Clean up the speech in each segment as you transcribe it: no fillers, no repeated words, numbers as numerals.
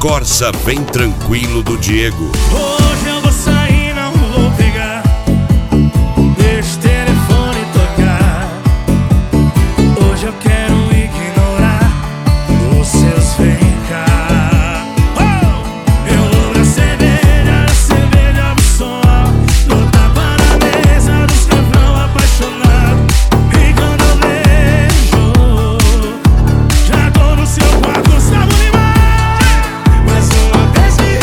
Corsa Bem Tranquilo do Diego. Hoje eu vou sair, não vou pegar. Deixa o telefone tocar. Hoje eu quero ignorar os seus vem cá. Eu vou na cerveja do som alto, no tapa na mesa dos cabrão apaixonado. E quando eu vejo, já tô no seu quarto, Gustavo Lima. Mais uma vez me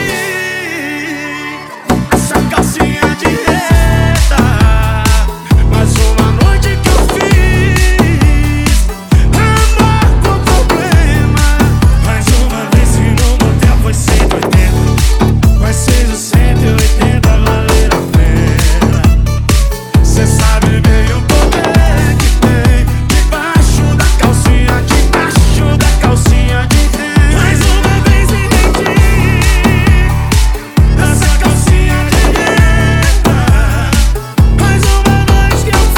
rendi, essa calcinha de reta. Mais uma noite que eu fiz amor com problema. Mais uma vez que no motel foi 180, mas fez o 180 valer a pena. Cê sabe bem o poder que tem debaixo da calcinha, debaixo da calcinha de renda. Mais uma vez me rendi, essa calcinha de renda. Mais uma noite que eu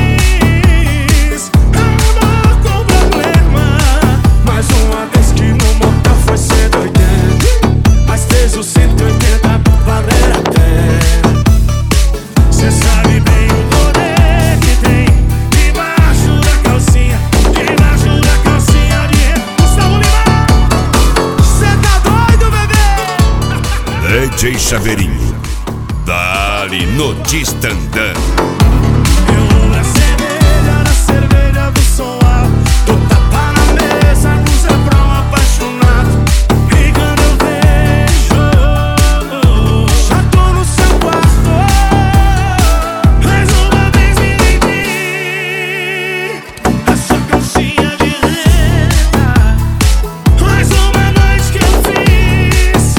fiz amor com problema. Mais uma vez que no motel foi 180, mas fez o 180 valer a pena. Cê sabe bem o poder que tem debaixo da calcinha, debaixo da calcinha de renda. Gustavo Lima, cê tá doido, bebê? DJ Chaveirinho, dali no Distandã. Eu vou na cerveja do som alto, do tapa na mesa com Zé Brão apaixonado. E quando eu vejo, já tô no seu quarto. Mais uma vez me rendi, essa calcinha de renda. Mais uma noite que eu fiz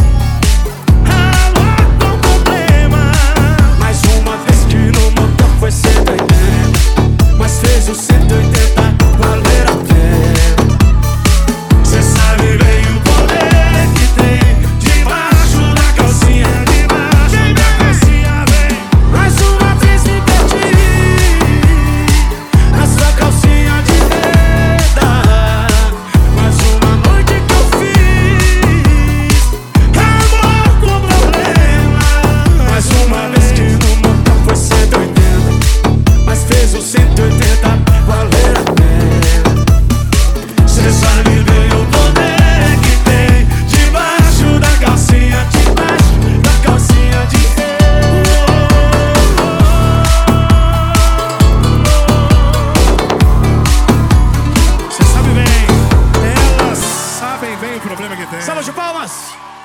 amor com problema. Mais uma vez que no motel foi 180, mas fez o 180 valer a pena. Cê sabe bem o poder que tem debaixo da calcinha, debaixo da calcinha, vem. Mais uma vez me perdi, essa calcinha de renda. Mais uma noite que eu fiz amor com problema. Mais uma vez que no motel foi 180, mas fez o 180 valer a pena. Cê sabe bem o poder que tem debaixo da calcinha, debaixo da calcinha de renda. Cê sabe bem, elas sabem bem o problema que tem. Salva de palmas!